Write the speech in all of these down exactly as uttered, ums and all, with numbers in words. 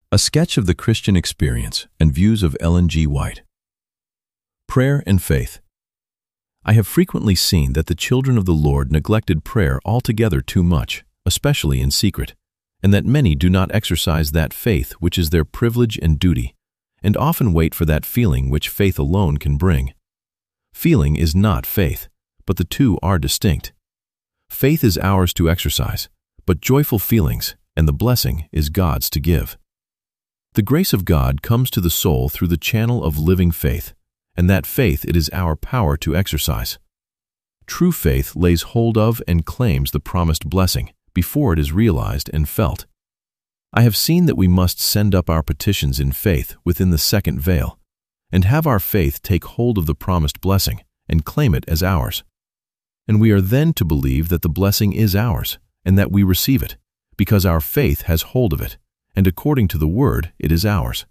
A sketch of the Christian experience and views of Ellen G. White. Prayer and faith. I have frequently seen that the children of the Lord neglected prayer altogether too much, especially in secret, and that many do not exercise that faith which is their privilege and duty, and often wait for that feeling which faith alone can bring. Feeling is not faith, but the two are distinct. Faith is ours to exercise, but joyful feelings and the blessing is God's to give. The grace of God comes to the soul through the channel of living faith, and that faith it is our power to exercise. True faith lays hold of and claims the promised blessing before it is realized and felt. I have seen that we must send up our petitions in faith within the second veil, and have our faith take hold of the promised blessing and claim it as ours. And we are then to believe that the blessing is ours, and that we receive it, because our faith has hold of it, and according to the word it is ours.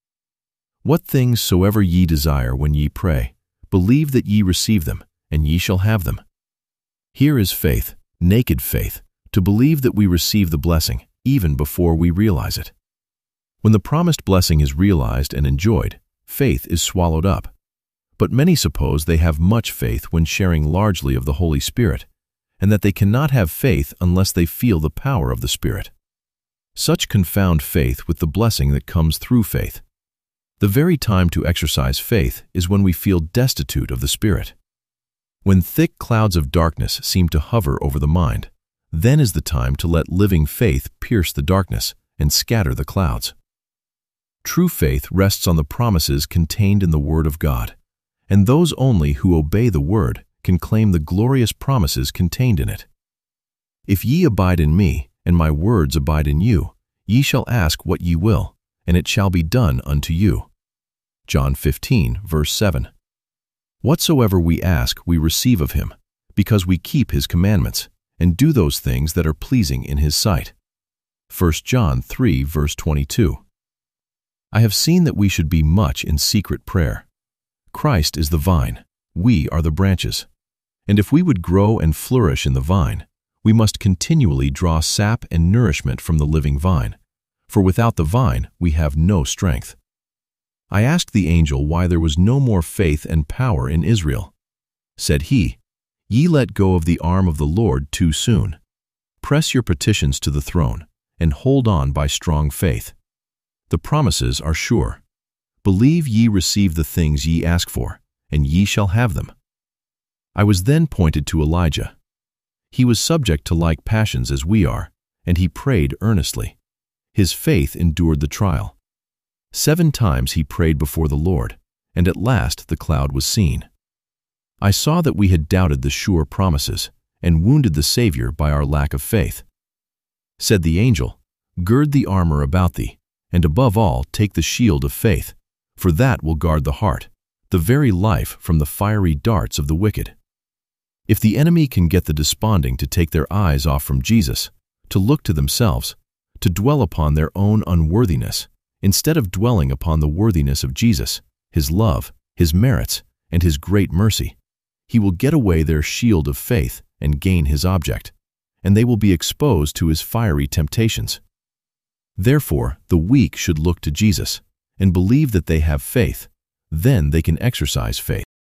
What things soever ye desire when ye pray, believe that ye receive them, and ye shall have them. Here is faith, naked faith, to believe that we receive the blessing, even before we realize it. When the promised blessing is realized and enjoyed, faith is swallowed up. But many suppose they have much faith when sharing largely of the Holy Spirit, and that they cannot have faith unless they feel the power of the Spirit. Such confound faith with the blessing that comes through faith. The very time to exercise faith is when we feel destitute of the Spirit. When thick clouds of darkness seem to hover over the mind, then is the time to let living faith pierce the darkness and scatter the clouds. True faith rests on the promises contained in the Word of God, and those only who obey the Word can claim the glorious promises contained in it. If ye abide in me, and my words abide in you, ye shall ask what ye will, and it shall be done unto you. John fifteen, verse seven. Whatsoever we ask we receive of him, because we keep his commandments, and do those things that are pleasing in his sight. First John three, verse twenty-two. I have seen that we should be much in secret prayer. Christ is the vine, we are the branches. And if we would grow and flourish in the vine, we must continually draw sap and nourishment from the living vine, for without the vine we have no strength. I asked the angel why there was no more faith and power in Israel. Said he, Ye let go of the arm of the Lord too soon. Press your petitions to the throne, and hold on by strong faith. The promises are sure. Believe ye receive the things ye ask for, and ye shall have them. I was then pointed to Elijah. He was subject to like passions as we are, and he prayed earnestly. His faith endured the trial. Seven times he prayed before the Lord, and at last the cloud was seen. I saw that we had doubted the sure promises, and wounded the Savior by our lack of faith. Said the angel, Gird the armor about thee, and above all take the shield of faith, for that will guard the heart, the very life from the fiery darts of the wicked. If the enemy can get the desponding to take their eyes off from Jesus, to look to themselves, to dwell upon their own unworthiness, instead of dwelling upon the worthiness of Jesus, his love, his merits, and his great mercy, he will get away their shield of faith and gain his object, and they will be exposed to his fiery temptations. Therefore, the weak should look to Jesus and believe that they have faith. Then they can exercise faith.